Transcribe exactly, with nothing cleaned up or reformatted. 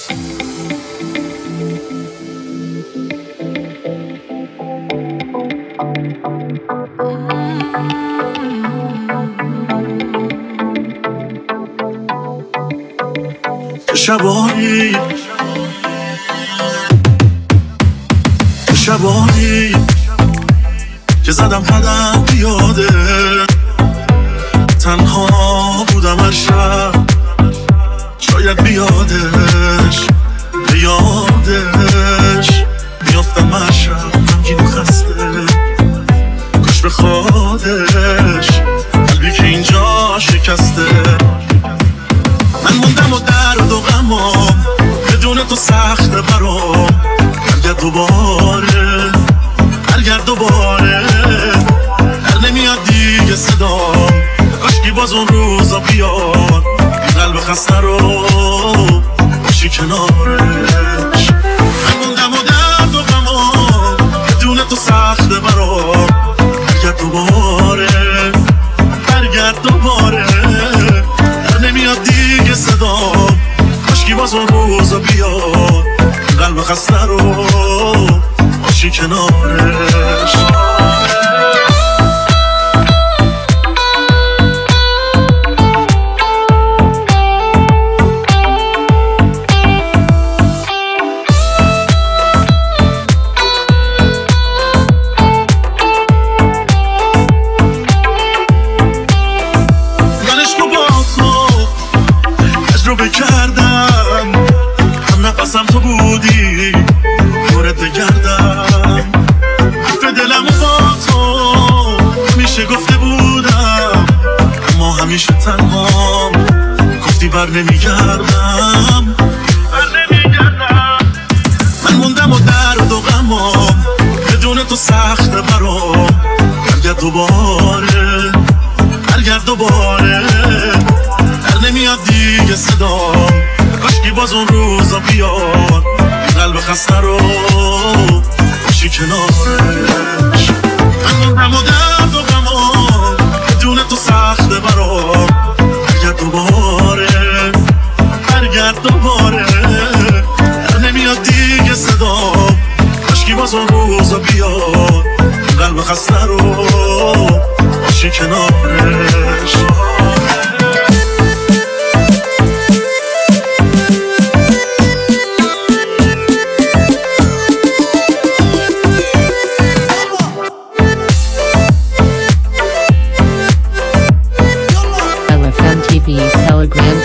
شبایی شبایی که زدم قدم بیاده، تنها بودم هر شب، شاید بیادش بیادش میافتم هر شب غمگین و خسته، کاش به خودش قلبی که اینجا شکسته. من موندم و درد و غمام بدون تو سخته برام، برگرد دوباره برگرد دوباره، در نمیاد دیگه صدام، کاشکی باز اون روزا بیاد، این قلب خسته رو باشی کنارش. من موندم و درد و غمام بدون تو سخته برام، برگرد دوباره برگرد دوباره، در نمیاد دیگه صدام، کاشکی باز اون روزا بیاد، این قلب خسته رو باشی کنارش. تجربه کردم هم نفسم تو بودی، دورت بگردم، حرف دلم با تو همیشه گفته بودم، اما همیشه تنهام، گفتی بر نمیگردم بر نمیگردم. من موندم و درد و غمام بدون تو سخته برام، برگرد دوباره برگرد دوباره، در نمیاد دیگه صدام، کاشکی باز اون روزا بیاد، این قلب خسته رو باشی کنارش. من موندم و درد و غمام بدون تو سخته برام، برگرد دوباره برگرد دوباره، در نمیاد دیگه صدام، کاشکی باز اون روزا بیاد، این قلب خسته رو باشی کنارش. Telegram